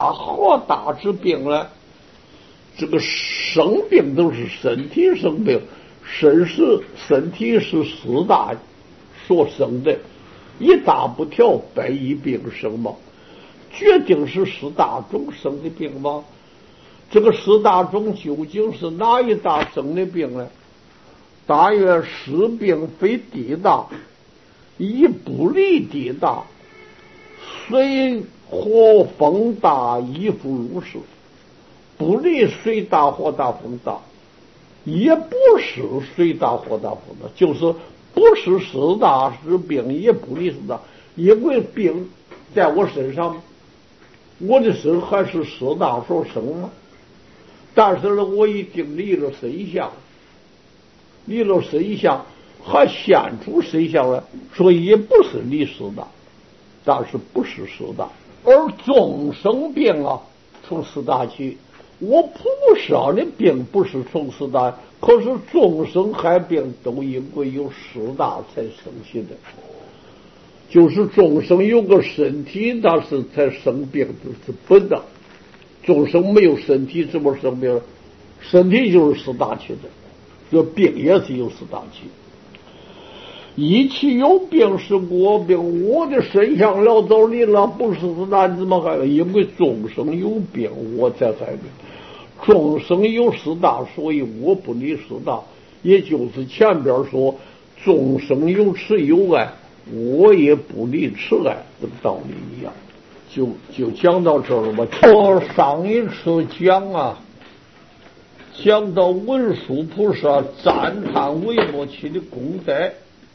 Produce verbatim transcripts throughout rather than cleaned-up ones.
大好大之病呢，这个生病都是身体生病，身是身体是四大所生的，一大不调，百一病生嘛，决定是四大中生的病吗？这个四大中究竟是哪一大生的病呢？大约是病非地大，一不离地大，水火风大，亦复如是。不离水大火大风大，也不是水大火大风大，就是不是四大之病，也不离四大，因为病在我身上，我的身还是四大所生嘛。但是呢，我已经离了身相，离了身相，还现出身相来，所以也不是离四大，但是不是四大。而众生病啊，从四大起。我菩萨的病不是从四大，可是众生害病都因为有四大才生起的，就是众生有个身体，那是才生病，这是本的。众生没有身体怎么生病？身体就是四大起的，这病也是由四大起。一起有病是我病，我的身相潦倒离了，不是四大，怎么害病？因为众生有病，我才害病。众生有四大，所以我不离四大，也就是前边说众生有慈有爱，我也不离慈爱，这个道理一样。就就讲到这儿了吧。我上一次讲啊，讲到文殊菩萨赞叹维摩耆的功德，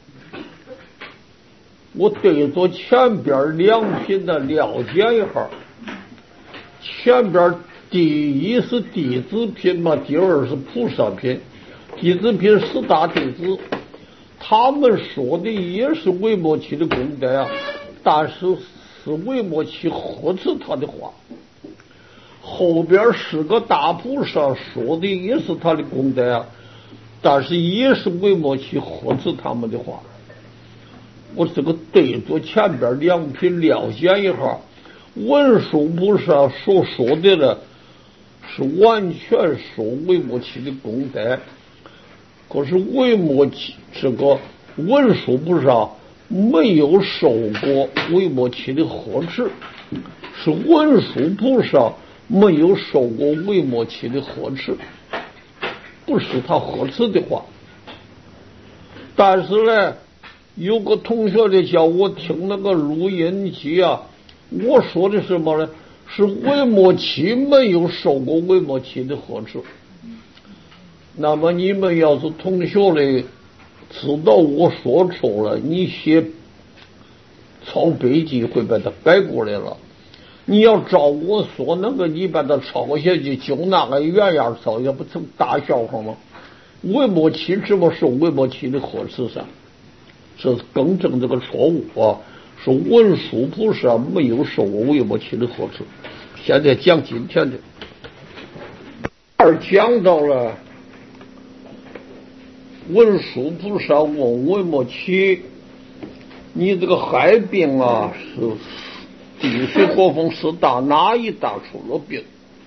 我对着前边两品的了解一下。前边第一是弟子品嘛，第二是菩萨品。弟子品四大弟子，他们说的也是维摩耆的功德啊，但是是维摩耆呵斥他的话。后边是个大菩萨说的也是他的功德啊，但是也是维摩耆呵斥他们的话。我这个对着前边两品了解一下，文殊菩萨所说的呢，是完全说维摩耆的功德，可是维摩耆这个文殊菩萨没有受过维摩耆的呵斥，是文殊菩萨没有受过维摩耆的呵斥，不是他呵斥的话。但是呢，有个同学的叫我听那个录音机啊，我说的什么呢？是维摩耆没有受过维摩耆的呵斥。那么你们要是同学的知道我说错了，你写抄笔记会把它改过来了。你要照我说那个，你把它抄下去，就那个原样抄，也不成大笑话吗？维摩耆怎么受维摩耆的呵斥噻？这是更正这个错误啊！说文殊菩萨没有受过维摩耆的呵斥。现在讲今天的，二讲到了文殊菩萨问维摩耆：“你这个害病啊，是地水火风四大哪一大出了病？”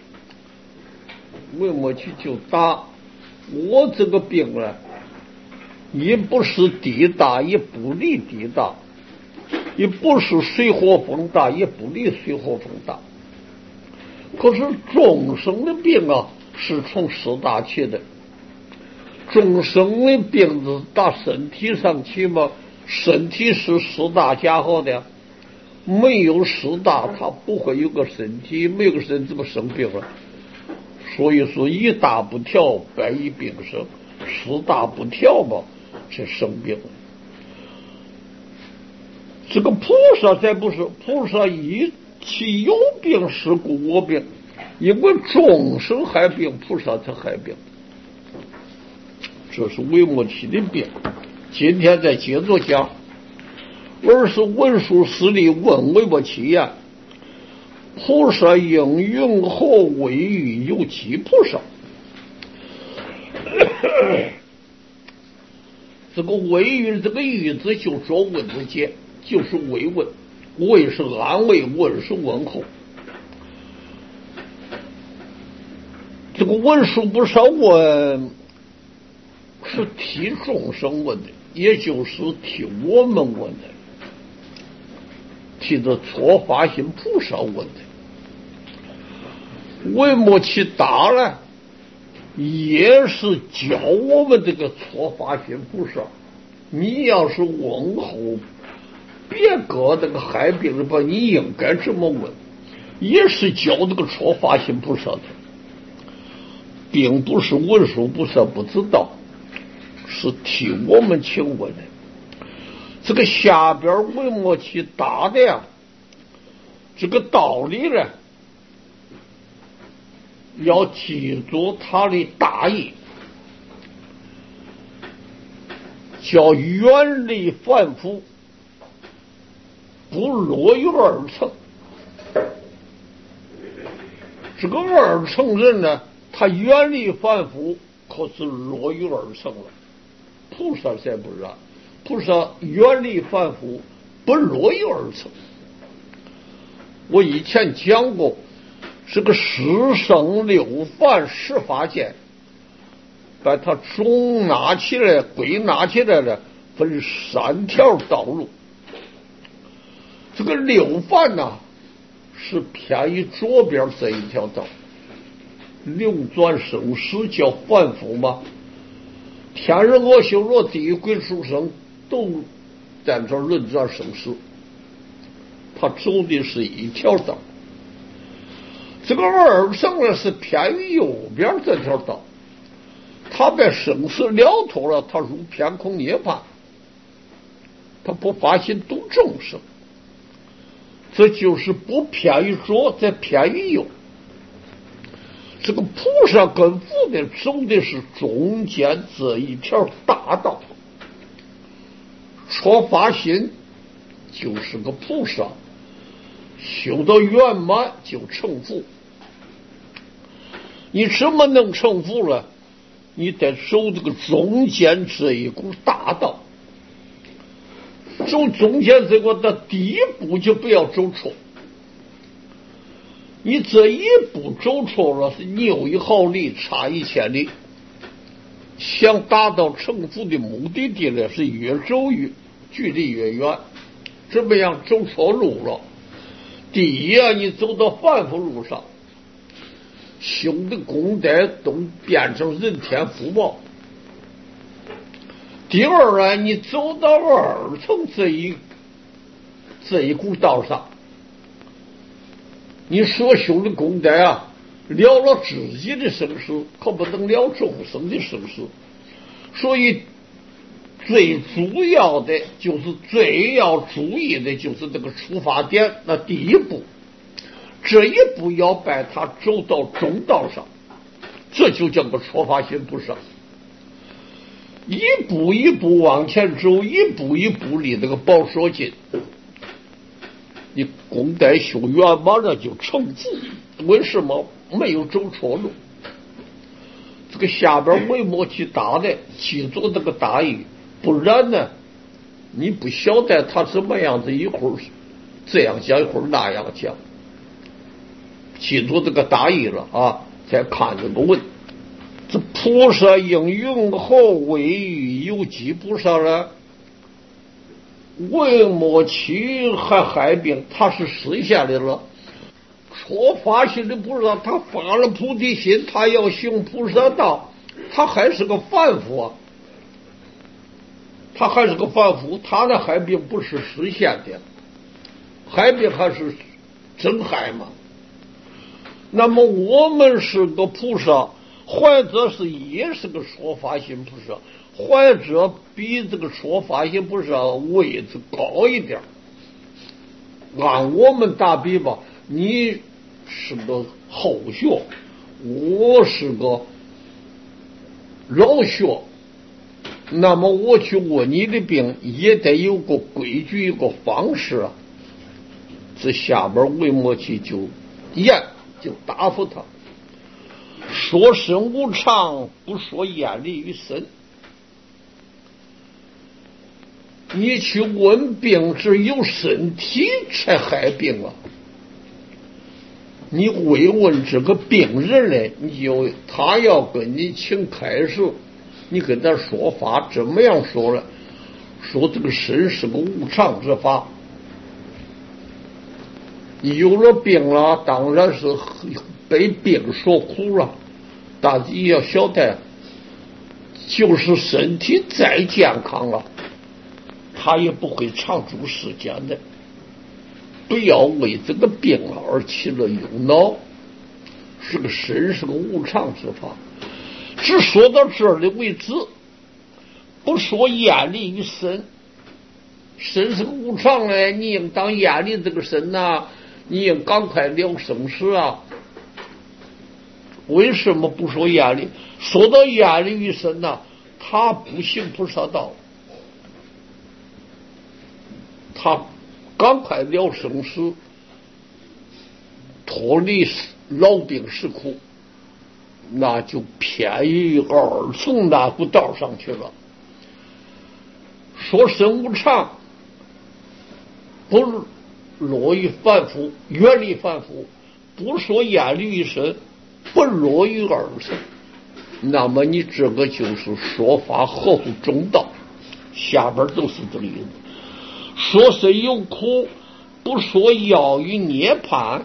维摩耆就答：“我这个病呢，也不是地大，也不离地大，也不是水火风大，也不离水火风大。可是众生的病啊，是从四大起的。众生的病是打身体上起嘛，身体是四大加好的，没有四大，他不会有个身体，没有个身体怎么生病了？所以说一大不调，百一病生，四大不调嘛，才生病。这个菩萨才不是，菩萨一其有病是故我病，因为众生害病，菩萨才害病。这是维摩耆的病。今天再接着讲，而是文殊师利问维摩耆呀：“菩萨应云何为欲有其菩萨？”这个为欲，这个欲字就做问字解，就是慰问。慰是安慰，问是问候。 这个文殊不少问是替众生问的，也就是替我们问的，替这错发心菩萨问的。维摩耆答了，也是教我们这个错发心菩萨，你要是问候别个这个害病人吧，你应该这么问，也是教这个错发心菩萨的，并不是文殊菩萨不知道，是替我们请问的。这个下边维摩耆答的呀，这个道理呢，要记住他的大意，叫远离凡夫，不落于二乘。这个二乘人呢，他远离凡夫，可是落于二乘了。菩萨才不然，菩萨远离凡夫，不落于二乘。我以前讲过，这个十圣六凡十法界，把它总纳起来归纳起来了，分三条道路。这个六凡呢，是偏于左边这一条道，流转生死叫凡夫嘛，天人恶修罗地狱鬼畜生都在这轮转生死，他走的是一条道。这个二乘呢，是偏于右边这条道，他把生死了脱了，他入偏空涅槃，他不发心度众生，这就是不偏于左，再偏于右。这个菩萨跟佛的走的是中间这一条大道，说发心就是个菩萨，修到圆满就成佛。你怎么能成佛了？你得走这个中间这一股大道，走中间这个的第一步就不要走错，你这一步走错了，是牛一毫厘差一千里。想达到成佛的目的地呢，是越走越距离越远。怎么样走错路了？第一啊，你走到凡夫路上，修的功德都变成人天福报。第二啊，你走到二乘这一这一股道上，你所修的功德啊，了了自己的生死，可不能了众生的生死。所以最主要的就是最要注意的就是这个出发点，那第一步，这一步要把它走到中道上，这就叫个说法心菩萨。一步一步往前走，一步一步离这个宝所近，你功德修圆满了就成佛。为什么没有走错路？这个下边维摩耆答的，记住这个大意，不然呢，你不晓得他怎么样子，一会儿这样讲，一会儿那样讲。记住这个大意了啊，再看这个问。这菩萨应云何为欲有几菩萨呢？维摩耆还害病，他是实现的了。说发心的菩萨，他发了菩提心，他要行菩萨道，他还是个凡夫啊，他还是个凡夫，他的害病不是实现的，害病还是真害嘛。那么我们是个菩萨，或者是也是个说法心菩萨，或者比这个说法心菩萨位置高一点。按我们打比吧，你是个后学，我是个老学，那么我去问你的病也得有个规矩，一个方式啊。这下边维摩耆就言就答复他，说身无常，不说厌离于身。你去问病，只有身体才害病啊， 你慰问这个病人呢，你就他要跟你请开示，你跟他说法，怎么样说呢？说这个身是个无常之法，有了病了，当然是被病所苦了。大家要晓得，就是身体再健康了，他也不会长住世间的。不要为这个病了而起了忧恼，是个身是个无常之法。只说到这儿的为止，不说眼里与身，身是个无常呢，你应当眼里这个身呐、啊，你应赶快了生死啊。为什么不说眼里？说到眼里与身呐、啊，他不行菩萨道，他赶快了生死，脱离老病死苦，那就偏于二层那股道上去了。说身无常，不落于凡夫，远离凡夫；不说眼里于身，不落于二层。那么你这个就是说法合乎中道，下边都是这个意思。说身有苦，不说要于涅槃。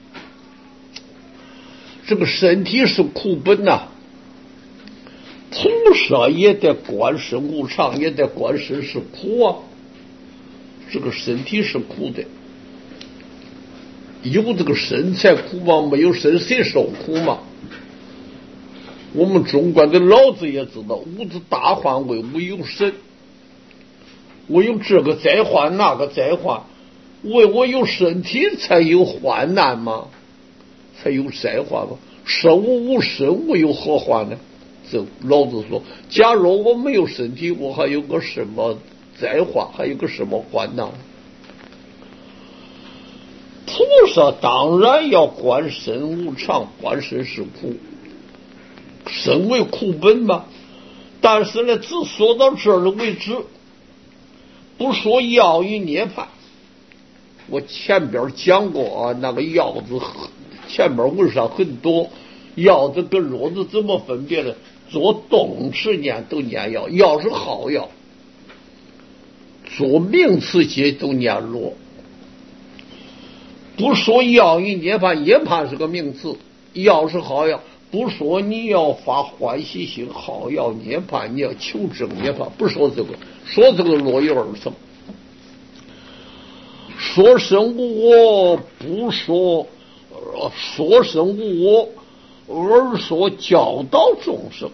这个身体是苦本呐、啊，菩萨也得观身无常，也得观身是苦啊。这个身体是苦的，有这个身才苦吗？没有身谁受苦吗？我们中国的老子也知道，无子大患为无有身，我有这个灾患那个灾患，为我有身体才有患难吗？才有灾患吗？生无无身，我有何患呢？这老子说，假如我没有身体，我还有个什么灾患，还有个什么患难？菩萨当然要观身无常，观身是苦，身为苦本嘛。但是呢，只说到这儿的为止，不说药与涅槃。我前边讲过啊，那个药字前边文上很多，药字跟弱字怎么分别呢？做动词念都念药，药是好药；做名词节都念弱。不说药与涅槃，涅槃是个名词，药是好药。不说你要发欢喜心，好药涅槃，你要求证涅槃，不说这个，说这个落于二层。说身无我，不说说身无我，而说教导众生。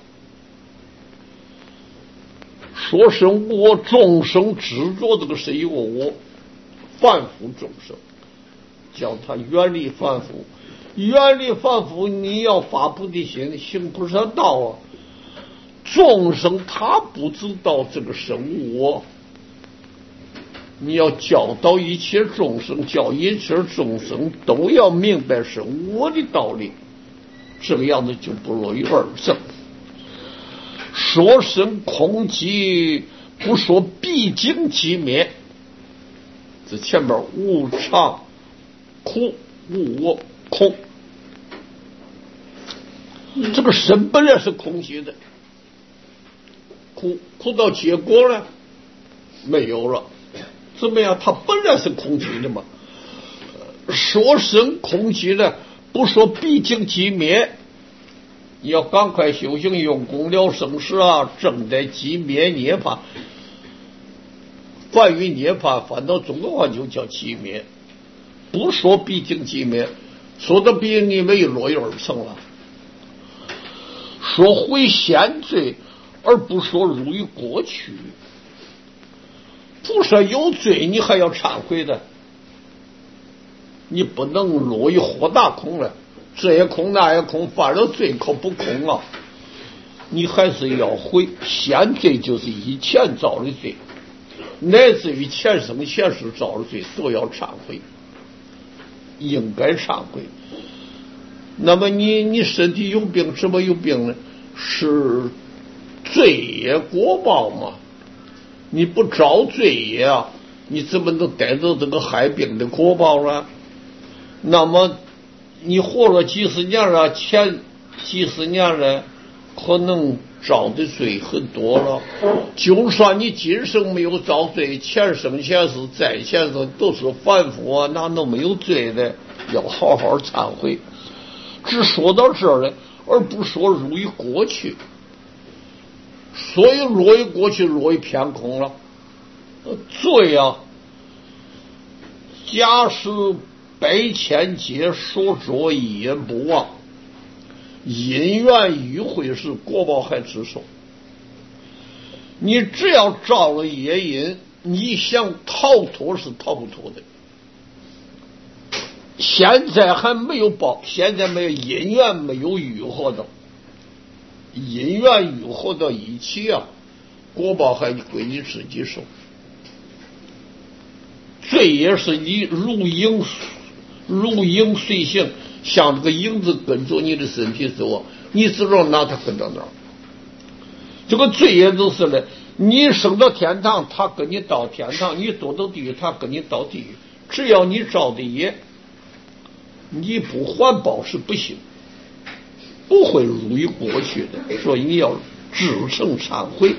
说身无我，众生执着这个谁有我，凡夫众生，叫他远离凡夫。远离凡夫，你要发菩提心，行菩萨道啊。众生他不知道这个身无我，你要教导一切众生，叫一切众生都要明白是我的道理，这个样子就不落于二乘。说身空寂，不说毕竟寂灭。这前边无常、苦、无我、空，这个身本来是空寂的，苦苦到结果呢没有了。怎么样？它本来是空寂的嘛。说身空寂的，不说毕竟寂灭，你要赶快修行用功了生死啊，正在寂灭涅槃。凡于涅槃，反倒中国话就叫寂灭。不说毕竟寂灭，说的毕竟你没有落于二层了。说悔现罪，而不说入于过去。菩萨有罪，你还要忏悔的，你不能落于豁大空了，这也空那也空，犯了罪可不空啊！你还是要悔，现罪就是以前造的罪，乃至于前生前世造的罪都要忏悔，应该忏悔。那么你你身体有病，什么有病呢？是罪业果报嘛？你不招罪业啊，你怎么能带着这个害病的果报呢？那么你活了几十年了，前几十年了，可能遭的罪很多了。就算你今生没有遭罪，前生前世在前世都是凡夫啊，哪能没有罪的？要好好忏悔。只说到这儿了，而不说入于过去。所以落于过去，落于偏空了。罪啊，假使百千劫所作，一言不忘，因缘迂回是国宝还之首。你只要造了业因，你想逃脱是逃不脱的。现在还没有报，现在没有因缘，没有愈合到，因缘愈合到一起啊，国宝还归你自己手。罪也是你如影如影随形，像这个影子跟着你的身体走，你知道哪它跟到哪儿。这个罪也就是呢，你升到天堂，他跟你到天堂；你堕到地狱，他跟你到地狱。只要你造的业，你不还报是不行，不会入于过去的。所以你要至诚忏悔，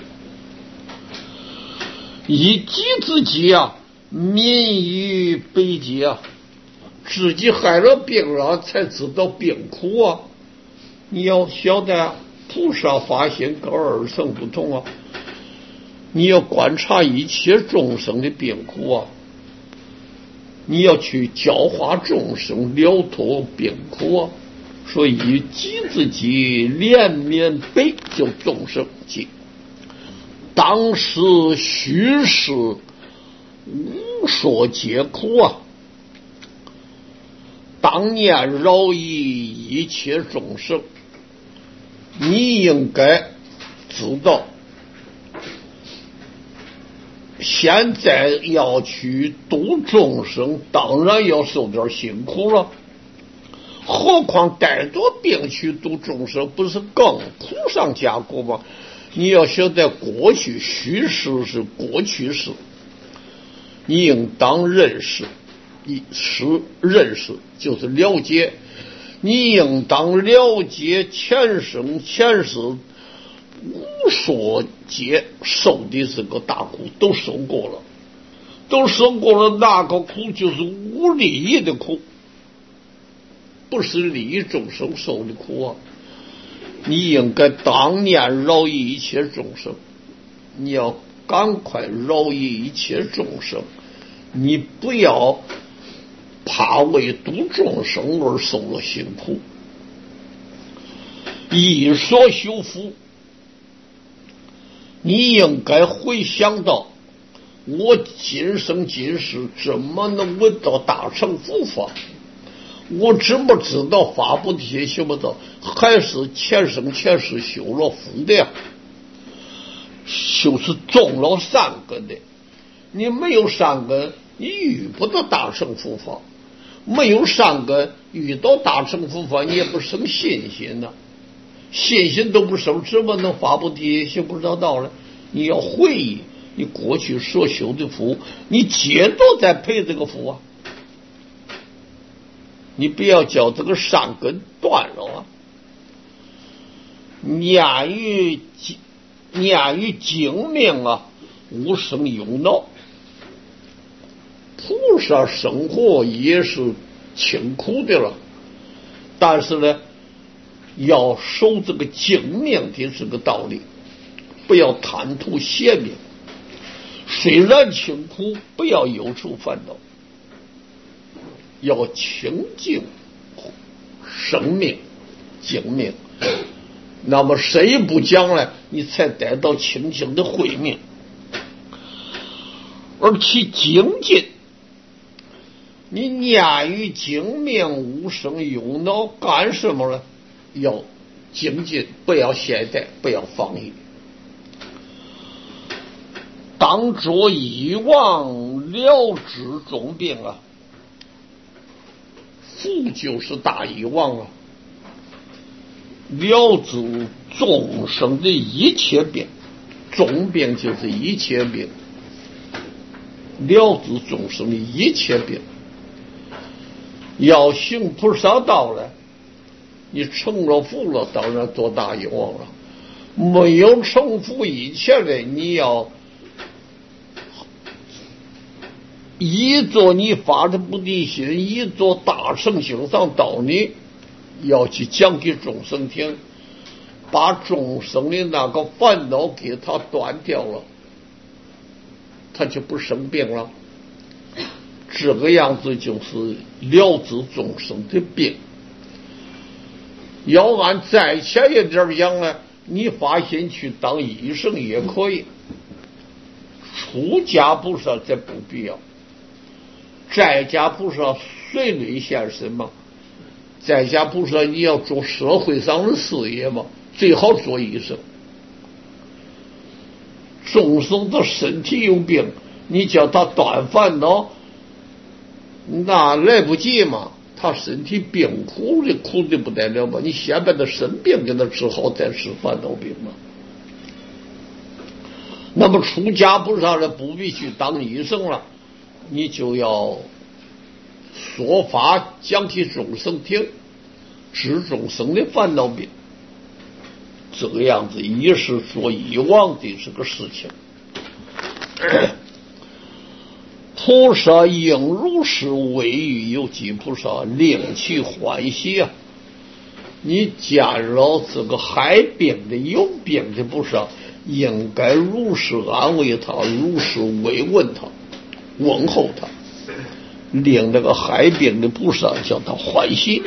以己自己啊，民于悲疾啊，自己害了病了，才知道病苦啊。你要晓得，菩萨发心跟二乘不同啊。你要观察一切众生的病苦啊，你要去教化众生，了脱病苦啊。所以以己自己，怜悯悲救众生记。当时虚实无所皆苦啊，当念饶益一切众生。你应该知道，现在要去度众生，当然要受点辛苦了，何况带着病去度众生，不是更苦上加苦吗？你要晓得，过去虚实是过去式，你应当认识，一是认识就是了解，你应当了解前生前世无所劫受的这个大苦都受过了，都受过了，那个苦就是无利益的苦，不是利益众生受的苦啊。你应该当念饶益一切众生，你要赶快饶益一切众生，你不要怕为度众生而受了辛苦。一所修福，你应该回想到，我今生今世怎么能闻到大乘佛法？我知不知道发菩提心修不到，还是前生前世修了福的呀？就是种了善根的。你没有善根，你遇不到大乘佛法；没有善根，遇到大乘佛法，你也不生信心呢、啊。信心都不生，怎么能发菩提心不知道呢？你要回忆你过去所修的福，你接着再配这个福啊！你不要叫这个善根断了啊！念于念于精明啊，无生用恼。菩萨生活也是清苦的了，但是呢，要守这个精明的这个道理，不要贪图邪命。虽然清苦，不要忧愁烦恼。要清净生命精明，那么谁不讲呢？你才得到清净的慧命。而其精进，你念于精明无生用恼，干什么呢？要精进，不要懈怠，不要放逸。当作遗忘了知众病啊，福就是大遗忘啊，了知众生的一切病，众病就是一切病，了知众生的一切病。 要行菩萨道了，你成了佛了，当然做大愿望了。没有成佛以前的，你要一做你发的菩提心，一做大乘行上道理，要去讲给众生听，把众生的那个烦恼给他断掉了，他就不生病了。这个样子就是了治众生的病。要按再前一点讲呢，你发心去当医生也可以，出家菩萨这不必要，在家菩萨随类现身嘛。在家菩萨你要做社会上的事业嘛，最好做医生。众生的身体有病，你叫他断烦恼，那来不及嘛。他身体病苦的苦的不得了嘛，你先把他生病给他治好，再治烦恼病嘛。那么出家菩萨呢，不必去当医生了，你就要说法讲给众生听，治众生的烦恼病。这个样子也是做以往的这个事情。菩萨应如是为欲有机菩萨，令其欢喜啊！你见了这个害病的有病的菩萨，应该如是安慰他，如是慰问他，问候他，令那个害病的菩萨叫他欢喜。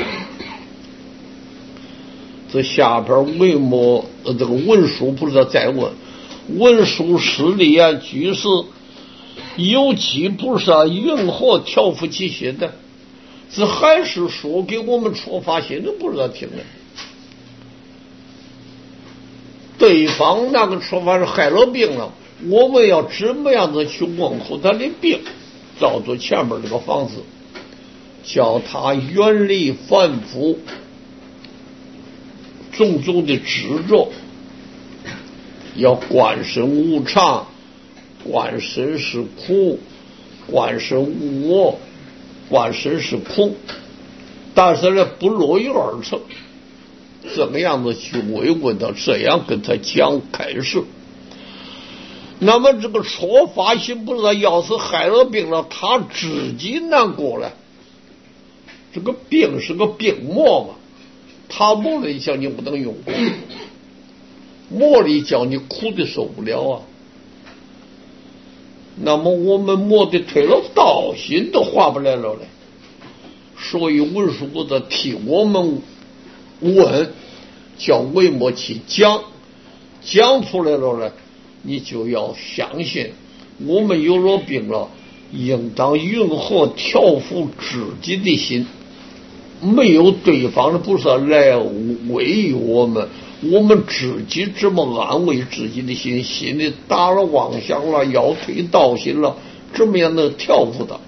这下边为么这个文殊菩萨再问，文殊师利言居士，有机菩萨云何调伏其心的？这还是说给我们说法心的菩萨听的。对方那个说法是害了病了，我们要怎么样子去问候他的病？照着前面这个方子，叫他远离凡夫种种的执着，要观身无常，观身是苦，观身无我，观身是空，但是呢不落于二乘。怎么样子去慰问他，这样跟他讲开示。那么这个说法心菩萨要是害了病了，他自己难过了，这个病是个病魔嘛，他磨了一下你不能用，磨了一下你苦的受不了啊。那么我们磨的退了道心都化不来了嘞，所以文殊菩萨替我们问，叫为么去讲，讲出来了呢，你就要相信我们有了病了，应当云何调伏自己的心，没有对方的菩萨来慰喻我们，我们自己怎么安慰自己的心？心里打了妄想了，要退道心了，怎么样能调伏它？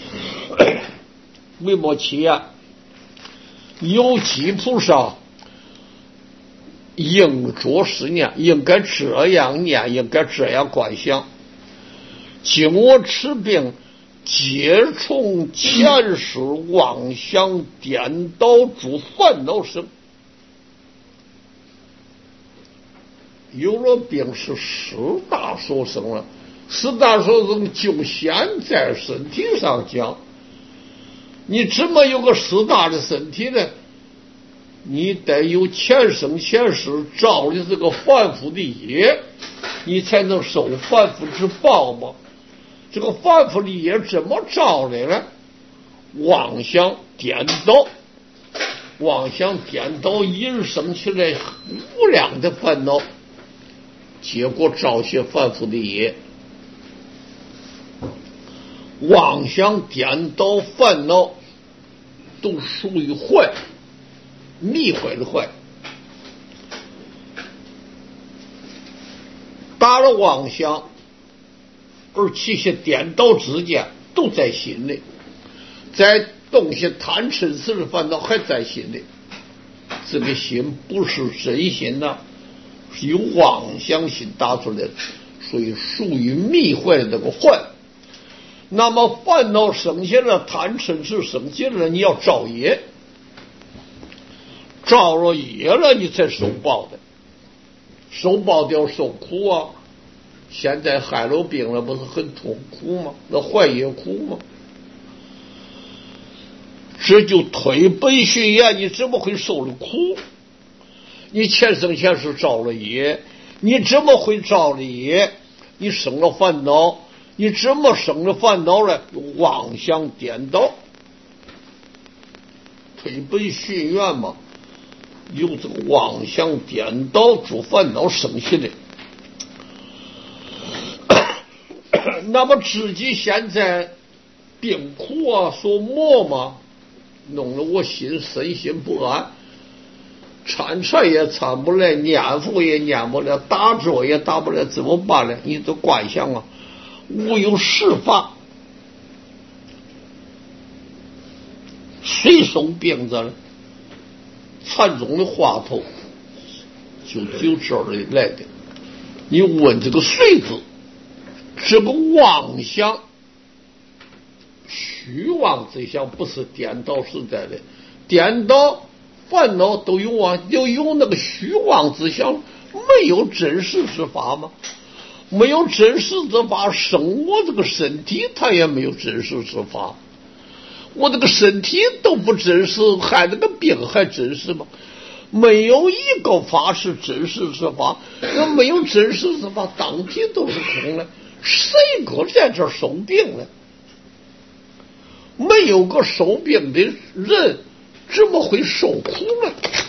为么其呀？有机菩萨应着是念，应该这样念，应该这样观想。今我此病，皆从前世妄想颠倒诸烦恼生。有了病是十大所生了，十大所生就现在身体上讲，你怎么有个十大的身体呢？你得有前生前世造的这个凡夫的业，你才能受凡夫之报嘛。这个凡夫的业怎么造的呢？妄想颠倒，妄想颠倒引生起来无量的烦恼，结果造些凡夫的业。妄想颠倒烦恼都属于坏，迷坏的坏。打了妄想而起些颠倒之见，都在心里，在动些贪嗔痴的烦恼还在心里，这个心不是真心呐、啊，是由妄想心打出来的，所以属于迷坏的这个坏。 那么烦恼生下了，贪嗔痴生下了，你要造业，造了业了，你才受报的，受报就要受苦啊。现在害了病了，不是很痛苦吗？那坏也苦吗？这就推本续业，你怎么会受了苦？你前生前世造了业，你怎么会造了业？你生了烦恼，你怎么生了烦恼呢？妄想颠倒，推本续愿嘛，有这个妄想颠倒主烦恼生起的。那么自己现在病苦啊，所磨嘛，弄得我心身心不安，参禅也参不来，念佛也念不了，打坐也打不了，怎么办呢？你的观想啊，无有释法，谁受病着了？禅宗的话头就就这儿来的。你问这个谁字，这个妄想虚妄之想，不是颠倒实在的，颠倒烦恼都有啊，就有那个虚妄之想，没有真实之法吗？没有真实之法，生我这个身体，它也没有真实之法。我这个身体都不真实，还那个病还真实吗？没有一个法是真实之法，那没有真实之法，当体都是空的，谁个在这受病呢？没有个受病的人，怎么会受苦呢？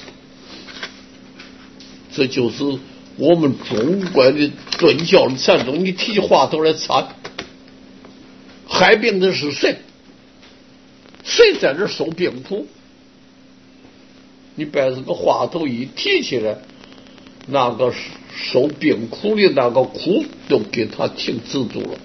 这就是我们中国的顿教的禅宗，你提起话头来参，害病的是谁？谁在这受病苦？你把这个话头一提起来，那个受病苦的那个苦都给他停止住了。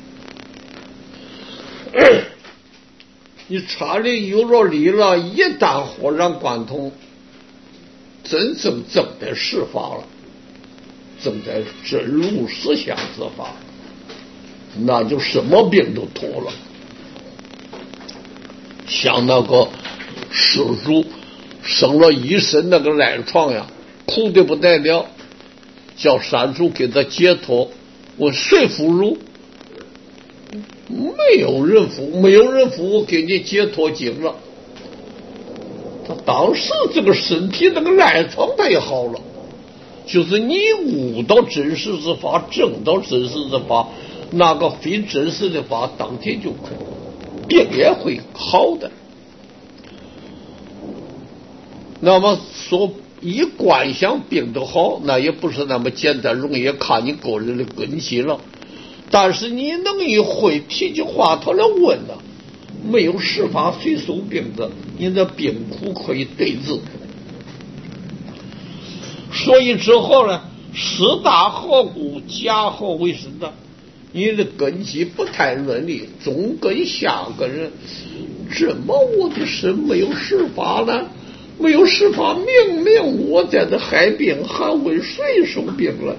你禅里有了理了，一旦豁然贯通，真正正在释法了，正在真如实相之法，那就什么病都脱了。像那个施主生了一身那个赖床呀，苦的不得了，叫山主给他解脱，我谁服乳？没有人服，没有人服，我给你解脱经了。他当时这个身体那个赖床他也好了，就是你悟到真实之法，证到真实之法，那个非真实的法当天就空，病也会好的。那么说一观想病得好，那也不是那么简单容易，看你个人的根基了。但是你能一会提起话头来问呢，没有释法谁受病的，你的病苦可以对治。所以之后呢，十大合故，假合为什么？你的根基不太论理，中根下根人，怎么我的身没有释法呢？没有释法，明明我在这害病，还问谁受病了？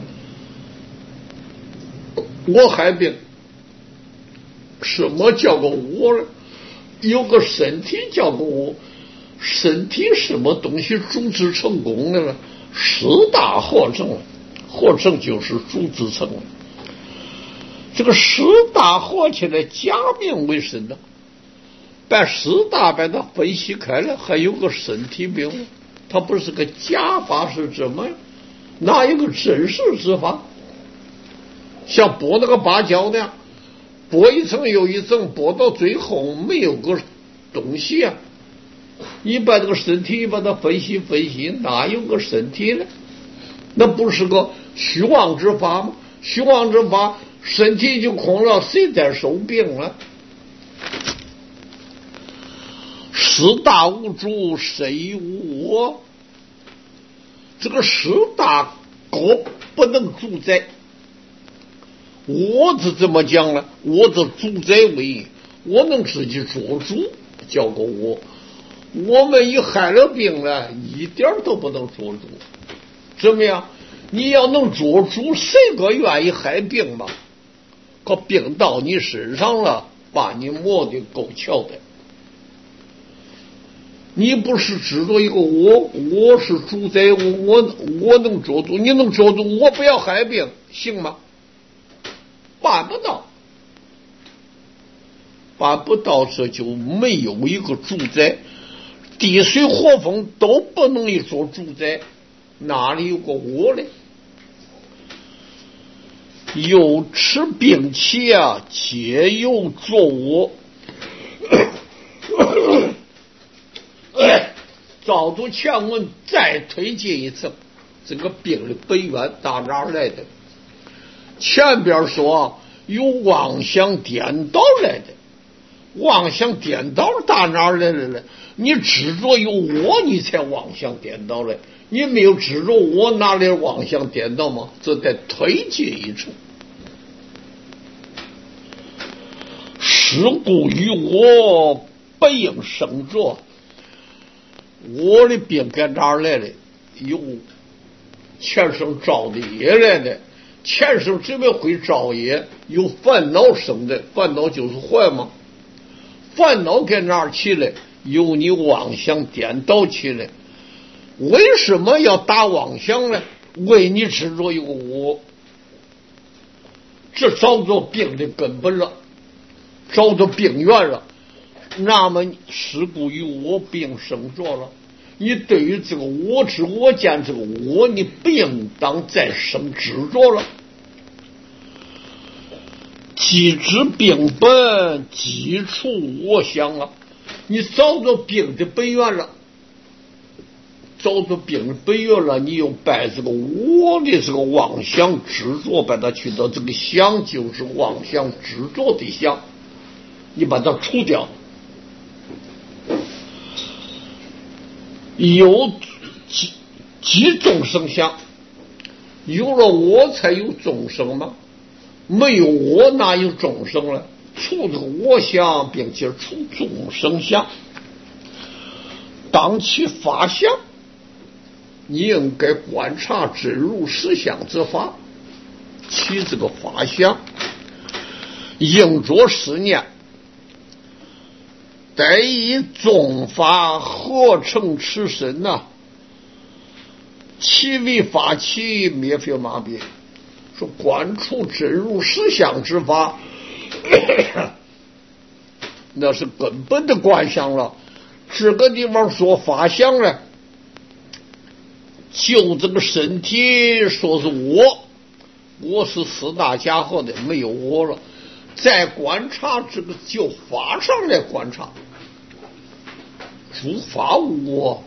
我害病，什么叫个我呢？有个身体叫个我，身体什么东西组织成功的呢？十大合成，合成就是组织成功。这个十大合起来，假名为什么？把十大把它分析开了，还有个身体病，它不是个假法是什么呀？哪有个真实之法？像剥那个芭蕉那样，剥一层又一层，剥到最后没有个东西啊！你把这个身体把它分析分析，哪有个身体呢？那不是个虚妄之法吗？虚妄之法，身体就空了，谁在受病了？十大无主，谁无我？这个十大狗不能主宰。我是怎么讲呢？我的主宰为我能自己做主，叫个我。我们一害了病了，一点都不能做主。怎么样？你要能做主，谁个愿意害病嘛？可病到你身上了， 把你磨得够呛的。你不是执着一个我，我是主宰，我我能做主，你能做主，我不要害病，行吗？办不到，办不到，这就没有一个主宰，地水火风都不能一做主宰，哪里有个我呢？有持病气啊，皆有作我。照读前文再推进一层，这个病的本源打哪儿来的？前边说有妄想颠倒来的，妄想颠倒打哪儿来的呢？你执着有我，你才妄想颠倒来。你没有执着我，哪里妄想颠倒吗？这得推进一层。是故于我不应生着。我的病在哪儿来的？有前生造的业来的，前生只为会造业，有烦恼生的，烦恼就是坏吗？烦恼在哪儿起来？由你妄想颠倒起来。为什么要打妄想呢？为你执着有我，这找着病的根本了，找着病源了。那么是故于我病生着了，你对于这个我执我见这个我，你不应当再生执着了。既知病本，即除我想啊！你找着病的本源了，找着病的本源了，你又把这个我的这个妄想执着，把它去到这个想，就是妄想执着的想，你把它除掉。有几几众生相，有了我才有众生吗？没有我哪有众生了？除这个我相，并且除众生相，当其法相，你应该观察真如实相之法，其这个法相应着十念，得以众法合成持身呐、啊，其为法器，灭非麻痹。说观处真如实相之法，那是根本的观相了。这个地方说法相呢，就这个身体说是我，我是四大家伙的，没有我了。再观察这个就法上来观察，诸法无我，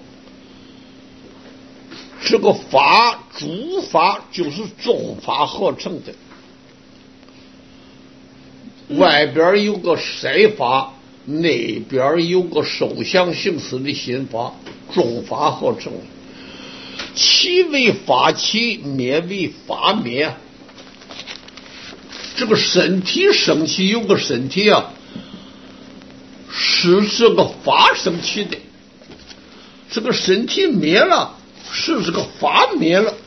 这个法诸法就是众法合成的，外边有个色法，内边有个受想行识的心法，众法合成，其为法起，灭为法灭。这个身体生起有个身体啊，是这个法生起的，这个身体灭了，是这个法灭了。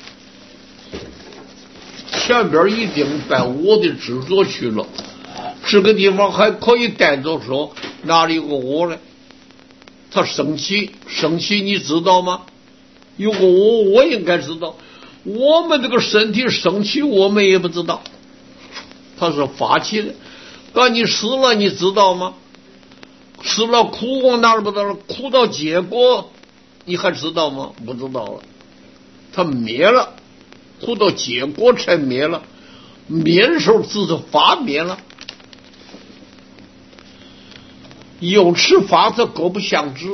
前边一定把我的执着去了，这个地方还可以带着说哪里有个我呢？他生气生气你知道吗？有个我，我应该知道。我们这个身体生气我们也不知道，他是法起的。当你死了你知道吗？死了苦往哪儿不知道？苦到结果你还知道吗？不知道了。他灭了，苦到结果才灭了，灭的时候只是法灭了。有持法则各不相知，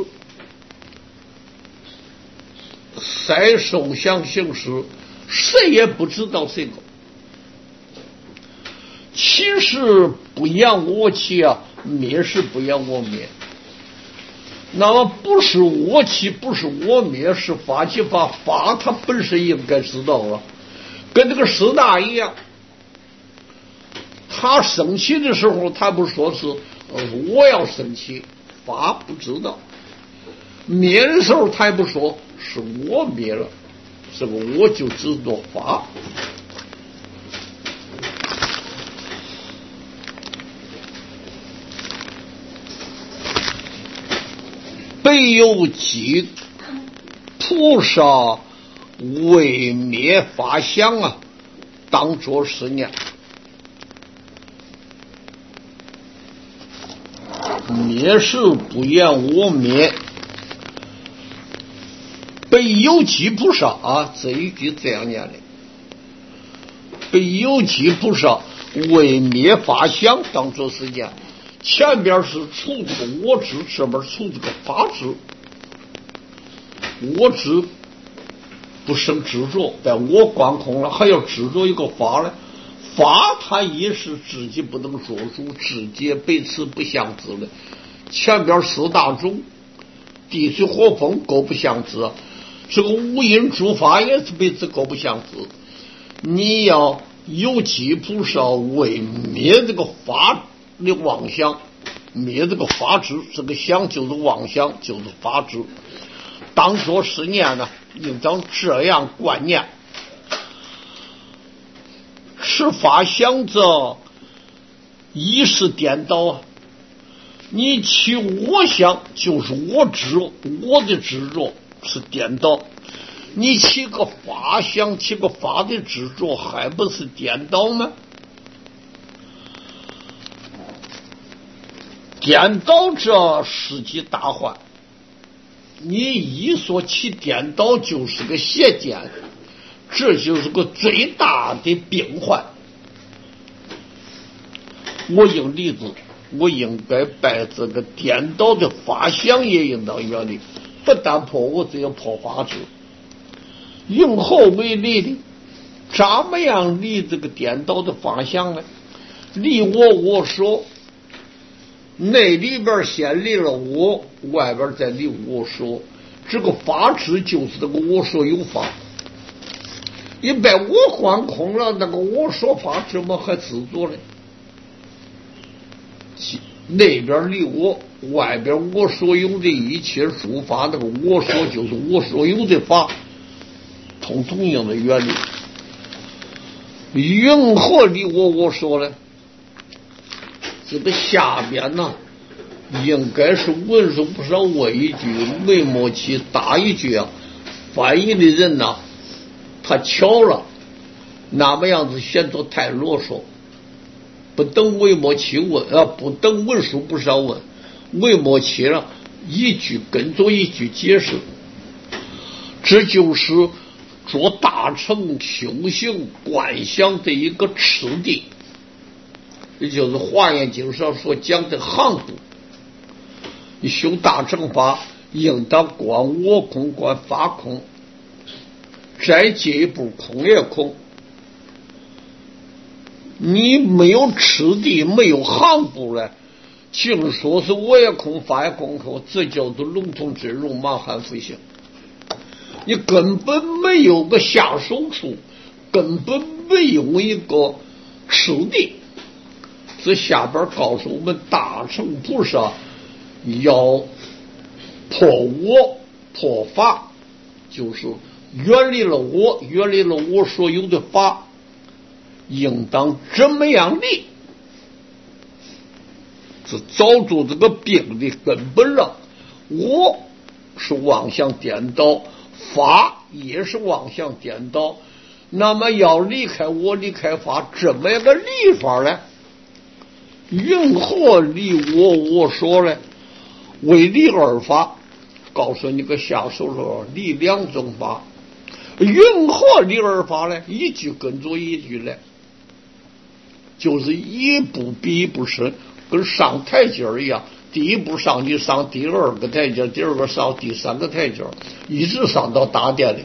谁受想行识，谁也不知道这个。起是不扬我起啊，灭是不扬我灭。那么不是我起，不是我灭，是法起法，法它本身应该知道了。跟这个师大一样，他生气的时候，他不说是我要生气，法不知道。灭的时候，他也不说是我灭了，这个我就知道法。 北有几菩萨为灭法相啊，当作是念。灭是不言我灭，北有几菩萨啊，这一句这样念的。北有几菩萨为灭法相，当作是念。前边是出这个我执，这边出这个法执。我执不生执着，但我观空了，还要执着一个法呢。法它也是自己不能做主，自己彼此不相知的。前边四大种，地水火风各不相知，这个五阴诸法也是彼此各不相知。你要有几菩萨为灭这个法的妄想，灭这个法执，这个想就是妄想，就是法执。当作是念呢，应当这样观念。是法想者，一是颠倒啊！你起我想，就是我执，我的执着是颠倒；你起个法想，起个法的执着，还不是颠倒吗？颠倒者是即大患。你一说起颠倒，就是个邪见。这就是个最大的病患。我用例子，我应该把这个颠倒的法想也应当远离，不但破我，只要破法执。用何为例的？怎么样离这个颠倒的法想呢？离我我说，内里边先离了我，外边再离我说。这个法执就是这个我说有法。你把我观空了，那个我说法怎么还执着呢？那边离我，外边我所有的一切诸法，那个我说就是我所有的法，统统应的原理。云何离我我说呢？这个下边呢，应该是文书不少问一句，魏末期答一句啊，翻译的人呢、啊。他巧了，那么样子显得太啰嗦，不等魏末期问啊，不等文书不少问，魏末期了一句跟着一句解释，这就是做大乘修行观想的一个次第，也就是华严经上所讲的航度。你修大乘法，应当观我空，观法空。再进一步，空也空。你没有次第，没有行步了，净说是我也空，法也空空，这叫做笼统之容，满含复性。你根本没有个下手处，根本没有一个次第。这下边告诉我们，大乘菩萨要破我破法，就是远离了我，远离了我所有的法，应当怎么样离？是找出这个病的根本了。我是妄想颠倒，法也是妄想颠倒，那么要离开我，离开法，怎么样个离法呢？云何离我我说呢？为离二法，告诉你个下手说离两种法。云何离二法呢？一句跟着一句呢，就是一步比一步深，跟上台阶一样。第一步上去上第二个台阶，第二个上第三个台阶，一直上到大殿里。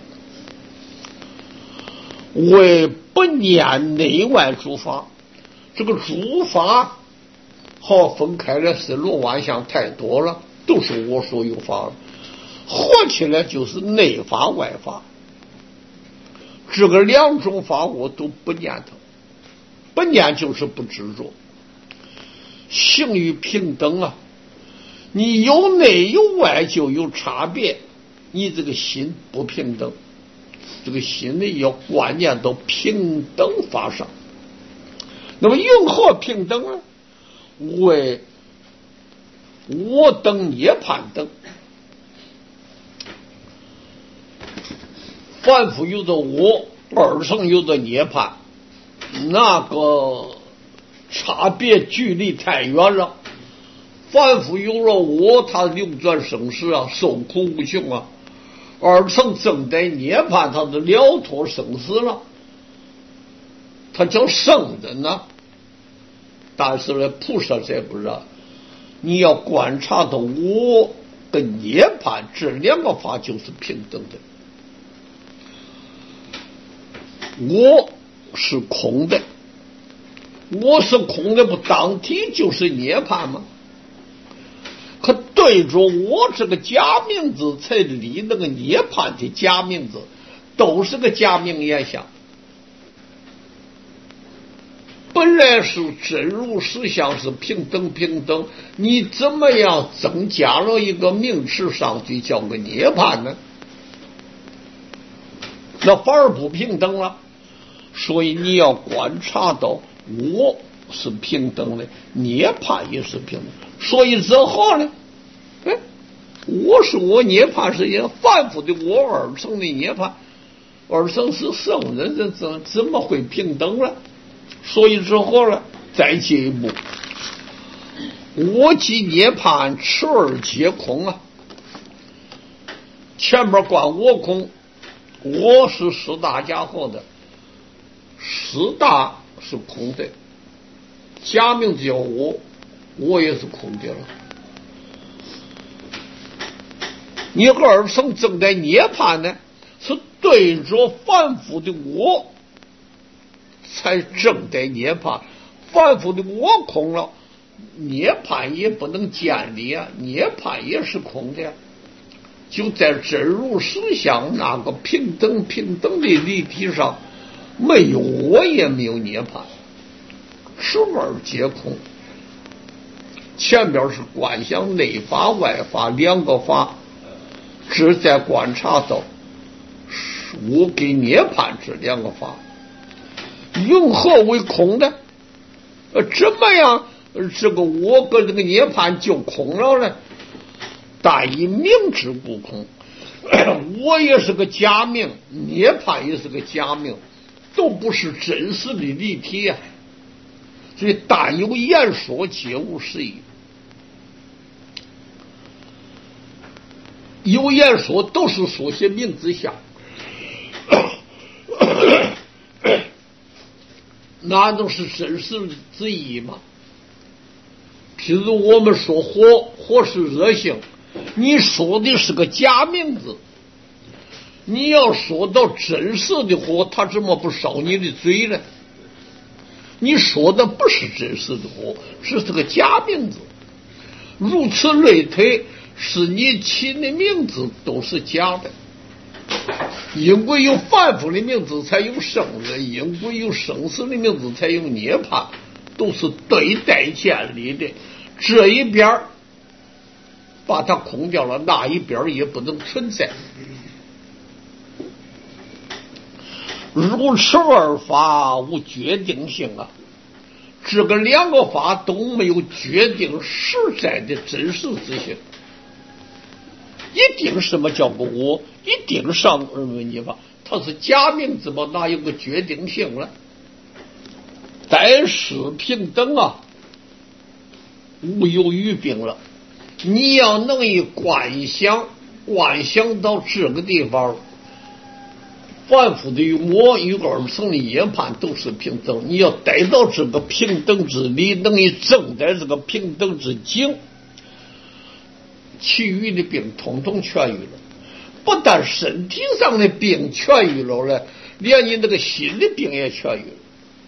为不念内外诸法，这个诸法好分开了，是罗万象太多了，都是我所有法了，合起来就是内法外法。这个两种法我都不念它，不念就是不执着。性与平等啊，你有内有外就有差别，你这个心不平等，这个心里要观念到平等法上。那么云何平等呢？为我等涅槃等， 凡夫有的我，二乘有的涅槃，那个差别距离太远了。凡夫有了我，他流转生死啊，受苦无穷啊；二乘正得涅槃，他就了脱生死了，他叫圣人呢、啊。但是呢，菩萨才不是，你要观察到我跟涅槃这两个法就是平等的。我是空的，我是空的，不当体就是涅槃吗？可对着我这个假名字，才离那个涅槃的假名字，都是个假名言相。本来是真如实相，是平等平等，你怎么样增加了一个名词上去，叫个涅槃呢？那反而不平等了。所以你要观察到我是平等的，涅槃也是平等。所以之后呢，哎，我是我，涅槃是也反复的我，二乘的涅槃，二乘是圣人，这怎怎么会平等了？所以之后呢，再进一步，我即涅槃，此二皆空啊。前面观我空，我是四大家伙的。四大是空的，假名字叫我，我也是空的了。你二乘正在涅槃呢，是对着凡夫的我才正在涅槃，凡夫的我空了，涅槃也不能建立啊，涅槃也是空的，就在真如实相那个平等平等的立体上。没有我也没有涅槃，此二皆空。前边是观想内法外法两个法，只在观察到我跟涅槃这两个法，用何为空的？呃，怎么样这个我跟这个涅槃就空了呢？但以名之故空，我也是个假名，涅槃也是个假名。都不是真实的立体呀、啊，所以但有言说，皆无实义。有言说都是说些名字相，那都是真实之意吗？譬如我们说火，火是热性，你说的是个假名字。你要说到真实的火，他怎么不烧你的嘴呢？你说的不是真实的火，是这个假名字。如此类推，是你起的名字都是假的。因为有凡夫的名字才有圣人，因为有生死的名字才有涅槃，都是对待建立的。这一边把它空掉了，那一边也不能存在。如此二法无决定性啊，这个两个法都没有决定实在的真实之性。一定什么叫个我？一定上问你吧，它是假名字吧？哪有个决定性了？但是平等啊，无有语病了。你要能以观想，观想到这个地方。凡夫的我与二乘的涅槃都是平等，你要待到这个平等之理，能以正在这个平等之境，其余的病统统痊愈了。不但身体上的病痊愈了呢，连你那个心的病也痊愈了，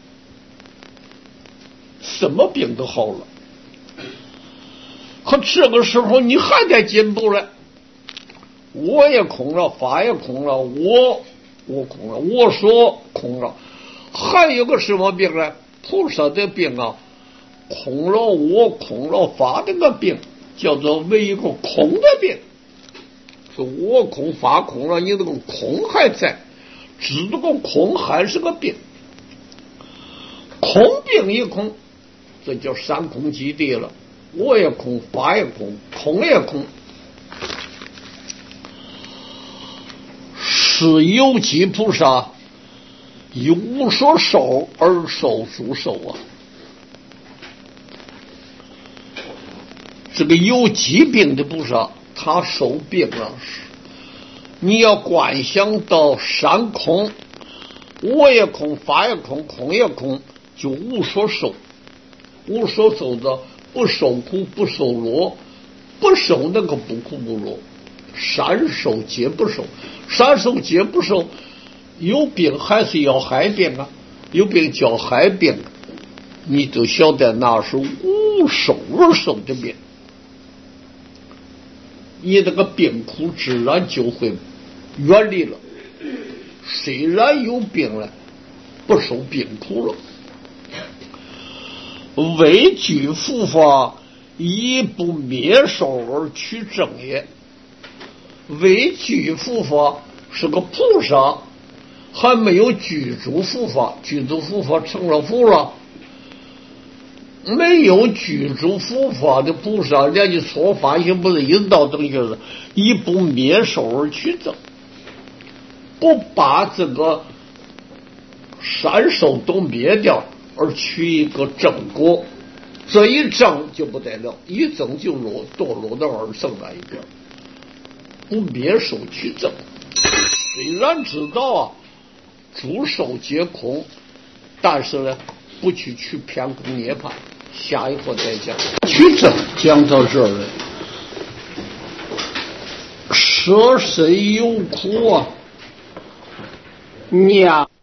什么病都好了。可这个时候你还在进步了，我也空了，法也空了，我我空了，我说空了，还有个什么病呢？菩萨的病啊，空了我空了法这个病，叫做为一个空的病。说我空法空了，你这个空还在，只不过空还是个病，空病一空，这叫三空即地了。我也空，法也空，空也空。 是有机菩萨以无所受而受诸受啊。这个有疾病的菩萨，他受病了，你要观想到三空，我也空，法也空，空也空，就无所受。无所受的不受苦不受乐，不受那个不苦不乐，三受皆不受，三受皆不受。有病还是要害病啊，有病叫害病，你就晓得那是无受而受的病，你这个病苦自然就会远离了。虽然有病了，不受病苦了。为具佛法，以不灭受而取正也。为具佛法是个菩萨，还没有具足佛法，具足佛法成了佛了。没有具足佛法的菩萨，连你说法也不是引导正确的，以不灭受而取正，不把这个三受都灭掉，而取一个正果，这一正就不得了，一正就落堕落到二圣那一边，不灭受取正。虽然知道啊诸受皆空，但是呢不去取偏空涅槃，下一回再讲。取正讲到这儿了，舍身有苦啊，娘。